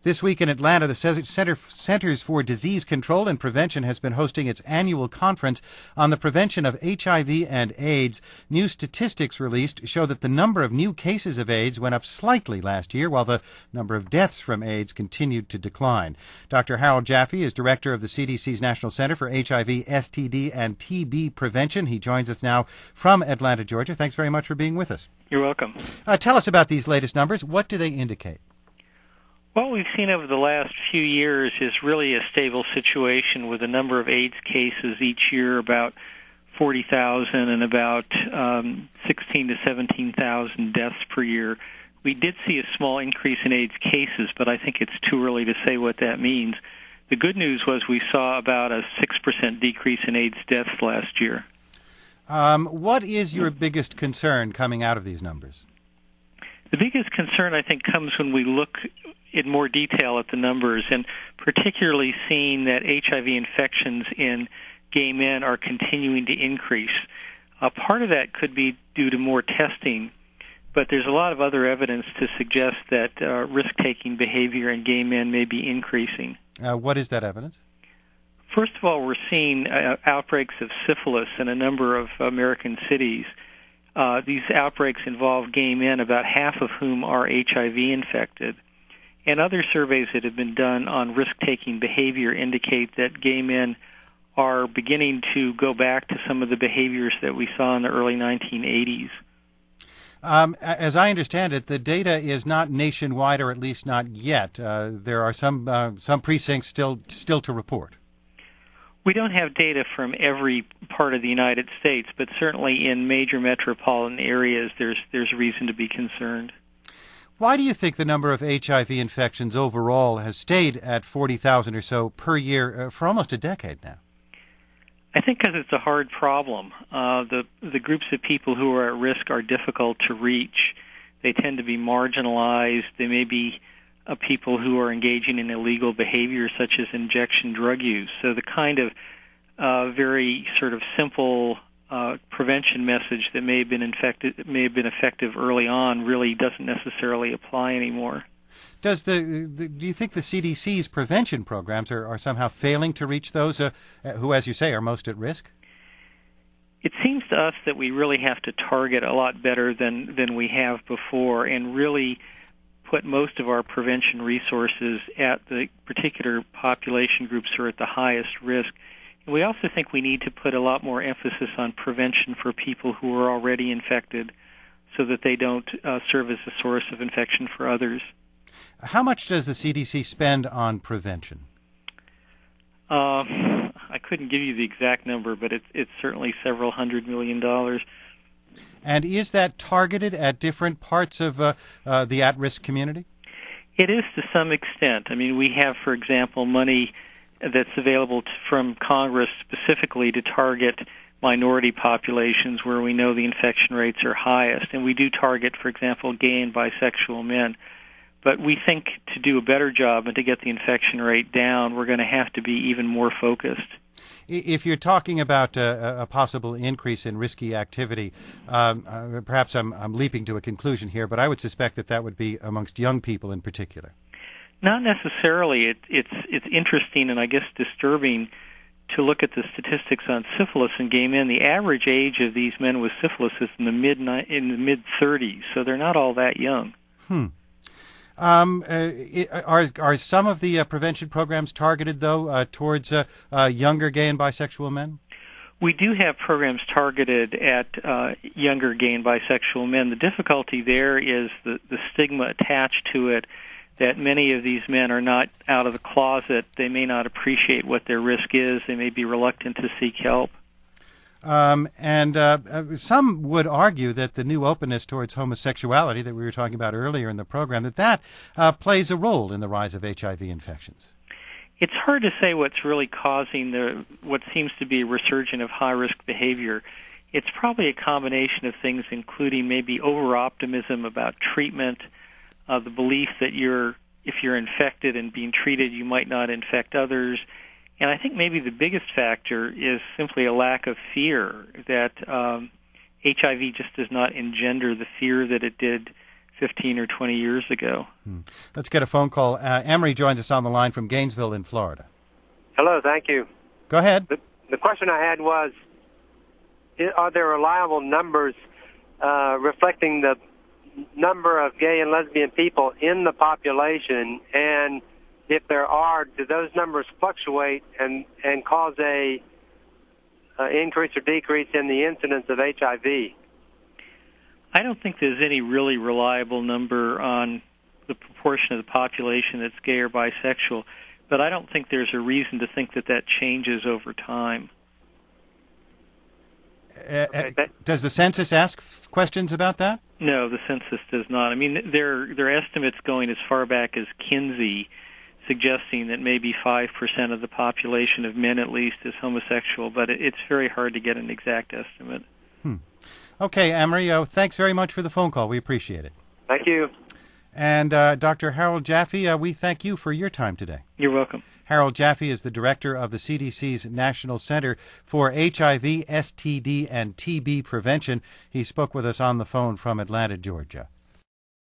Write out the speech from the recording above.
This week in Atlanta, the Centers for Disease Control and Prevention has been hosting its annual conference on the prevention of HIV and AIDS. New statistics released show that the number of new cases of AIDS went up slightly last year, while the number of deaths from AIDS continued to decline. Dr. Harold Jaffe is director of the CDC's National Center for HIV, STD, and TB Prevention. He joins us now from Atlanta, Georgia. Thanks very much for being with us. You're welcome. Tell us about these latest numbers. What do they indicate? What we've seen over the last few years is really a stable situation with a number of AIDS cases each year, about 40,000 and about 16 to 17,000 deaths per year. We did see a small increase in AIDS cases, but I think it's too early to say what that means. The good news was we saw about a 6% decrease in AIDS deaths last year. What is your biggest concern coming out of these numbers? The biggest concern, I think, comes when we look in more detail at the numbers, and particularly seeing that HIV infections in gay men are continuing to increase. Part of that could be due to more testing, but there's a lot of other evidence to suggest that risk-taking behavior in gay men may be increasing. What is that evidence? First of all, we're seeing outbreaks of syphilis in a number of American cities. These outbreaks involve gay men, about half of whom are HIV infected. And other surveys that have been done on risk-taking behavior indicate that gay men are beginning to go back to some of the behaviors that we saw in the early 1980s. As I understand it, the data is not nationwide, or at least not yet. There are some precincts still to report. We don't have data from every part of the United States, but certainly in major metropolitan areas, there's reason to be concerned. Why do you think the number of HIV infections overall has stayed at 40,000 or so per year for almost a decade now? I think because it's a hard problem. The groups of people who are at risk are difficult to reach. They tend to be marginalized. They may be people who are engaging in illegal behavior, such as injection drug use. So the kind of very sort of simple prevention message that may have been effective early on really doesn't necessarily apply anymore. Do you think the CDC's prevention programs are somehow failing to reach those who, as you say, are most at risk? It seems to us that we really have to target a lot better than we have before, and really put most of our prevention resources at the particular population groups who are at the highest risk. We also think we need to put a lot more emphasis on prevention for people who are already infected so that they don't serve as a source of infection for others. How much does the CDC spend on prevention? I couldn't give you the exact number, but it's certainly several $100 million. And is that targeted at different parts of the at-risk community? It is to some extent. I mean, we have, for example, money that's available from Congress specifically to target minority populations where we know the infection rates are highest. And we do target, for example, gay and bisexual men. But we think to do a better job and to get the infection rate down, we're going to have to be even more focused. If you're talking about a possible increase in risky activity, perhaps I'm leaping to a conclusion here, but I would suspect that would be amongst young people in particular. Not necessarily. It's interesting and I guess disturbing to look at the statistics on syphilis in gay men. The average age of these men with syphilis is in the mid-30s, so they're not all that young. Are some of the prevention programs targeted, though, towards younger gay and bisexual men? We do have programs targeted at younger gay and bisexual men. The difficulty there is the stigma attached to it, that many of these men are not out of the closet. They may not appreciate what their risk is. They may be reluctant to seek help. Some would argue that the new openness towards homosexuality that we were talking about earlier in the program, that plays a role in the rise of HIV infections. It's hard to say what's really causing what seems to be a resurgence of high-risk behavior. It's probably a combination of things, including maybe over-optimism about treatment, the belief that if you're infected and being treated, you might not infect others. And I think maybe the biggest factor is simply a lack of fear, that HIV just does not engender the fear that it did 15 or 20 years ago. Let's get a phone call. Emery joins us on the line from Gainesville in Florida. Hello, thank you. Go ahead. The question I had was, are there reliable numbers reflecting the number of gay and lesbian people in the population? And if there are, do those numbers fluctuate and cause a increase or decrease in the incidence of HIV? I don't think there's any really reliable number on the proportion of the population that's gay or bisexual, but I don't think there's a reason to think that changes over time. Does the census ask questions about that? No, the census does not. I mean, there are estimates going as far back as Kinsey, suggesting that maybe 5% of the population of men, at least, is homosexual, but it's very hard to get an exact estimate. Okay, Emery, thanks very much for the phone call. We appreciate it. Thank you. And Dr. Harold Jaffe, we thank you for your time today. You're welcome. Harold Jaffe is the director of the CDC's National Center for HIV, STD, and TB Prevention. He spoke with us on the phone from Atlanta, Georgia.